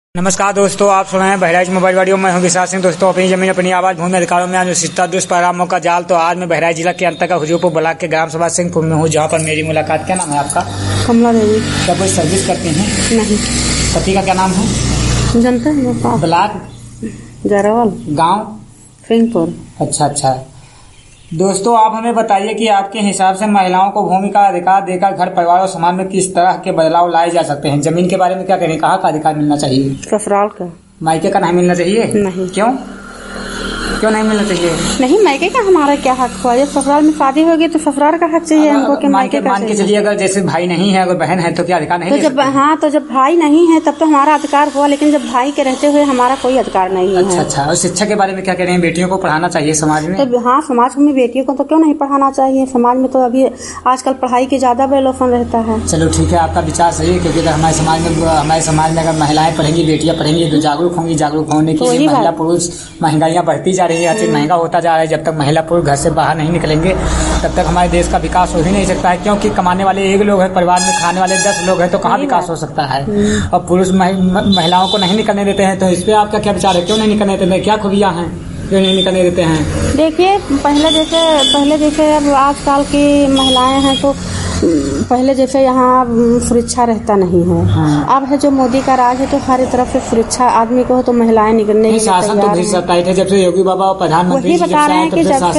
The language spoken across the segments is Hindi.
नमस्कार दोस्तों, आप सुन रहे हैं बहराइच मोबाइल वीडियो। मैं हूं विशाल सिंह। दोस्तों, अपनी जमीन अपनी आवाज भूमि अधिकारों में अनुचितता दुष्परिणामों का जाल। तो आज मैं बहराइच जिला के अंतर्गत हुजूरपुर ब्लॉक के ग्राम सभा सिंहपुर में हूं, जहां पर मेरी मुलाकात। क्या नाम है आपका? कमला देवी। क्या कोई सर्विस करते हैं? नहीं। पति का क्या नाम है? जानते हैं? ब्लॉक जरावल, गाँव सिंहपुर। अच्छा। दोस्तों, आप हमें बताइए कि आपके हिसाब से महिलाओं को भूमि का अधिकार देकर घर परिवार और समाज में किस तरह के बदलाव लाए जा सकते हैं? जमीन के बारे में क्या कहें? कहाँ का अधिकार मिलना चाहिए? ससुराल का। मायके का नहीं मिलना चाहिए? नहीं। क्यों नहीं मिलना चाहिए? नहीं, मायके का हमारा क्या हक हुआ? जब ससुराल में शादी होगी तो ससुराल का हक चाहिए हमको कि मायके का? मान के चलिए, अगर जैसे भाई नहीं है, अगर बहन है, तो क्या अधिकार नहीं? तो जब भाई नहीं है तब तो हमारा अधिकार हुआ, लेकिन जब भाई के रहते हुए हमारा कोई अधिकार नहीं है। अच्छा। और शिक्षा के बारे में क्या कह रहे हैं? बेटियों को पढ़ाना चाहिए समाज में? तो हाँ, समाज में बेटियों को तो क्यों नहीं पढ़ाना चाहिए? समाज में तो अभी आजकल पढ़ाई की ज्यादा बेलोफन रहता है। चलो ठीक है, आपका विचार सही है, क्योंकि अगर हमारे समाज में अगर महिलाएं पढ़ेंगी, बेटियां पढ़ेंगी तो जागरूक होंगी। जागरूक होने के लिए महिला पुरुष महंगाइयाँ बढ़ती जा रही है, महंगा होता जा रहा है। जब तक महिला पुरुष घर से बाहर नहीं निकलेंगे तब तक हमारे देश का विकास हो ही नहीं सकता है, क्योंकि कमाने वाले एक लोग हैं, परिवार में खाने वाले 10 लोग हैं, तो कहाँ विकास हो सकता है? और पुरुष महिलाओं को नहीं निकलने देते हैं, तो इस पे आपका क्या विचार है? क्यों नहीं निकलने देते हैं? क्या खूबियाँ हैं जो नहीं निकलने देते हैं? देखिए, पहले जैसे अब आजकल की महिलाएं हैं तो पहले जैसे यहाँ सुरक्षा रहता नहीं है। हाँ। अब है जो मोदी का राज है तो हर तरफ से सुरक्षा आदमी को हो, तो महिलाएं निकलने की शासन तो टाइट है। जब से योगी बाबा प्रधानमंत्री बता रहे हैं कि जब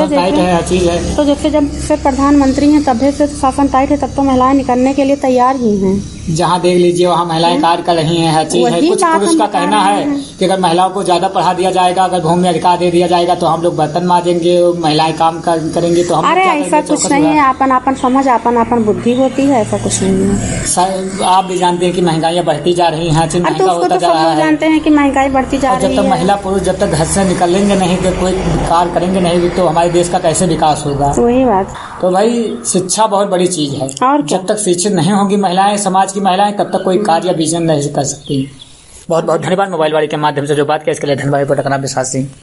से प्रधानमंत्री हैं तब से शासन टाइट है, तब तो महिलाएं निकलने के लिए तैयार ही हैं। जहाँ देख लीजिए वहाँ महिलाएं कार्य कर रही हैं, हर चीज है। कुछ पुरुष का कहना है कि अगर महिलाओं को ज्यादा पढ़ा दिया जाएगा, अगर भूमि अधिकार दे दिया जाएगा तो हम लोग बर्तन मांजेंगे, महिलाएं काम करेंगे तो हम। अरे ऐसा कुछ नहीं है, अपन समझ अपन बुद्धि होती है, ऐसा कुछ नहीं है। आप भी जानते हैं कि महंगाइयाँ बढ़ती जा रही हैं, महंगा होता जा रहा है। जानते हैं कि महंगाई बढ़ती जा रही है। जब तक महिला पुरुष जब तक घर से निकलेंगे नहीं, तो कोई कार्य करेंगे नहीं, तो हमारे देश का कैसे विकास होगा? वही बात। तो भाई, शिक्षा बहुत बड़ी चीज है, और जब तक शिक्षित नहीं होंगी महिलाएं, समाज की महिलाएं, तब तक कोई कार्य या विजन नहीं कर सकती। बहुत बहुत धन्यवाद मोबाइल वाले के माध्यम से जो बात किया, इसके लिए धन्यवाद। विशाल सिंह।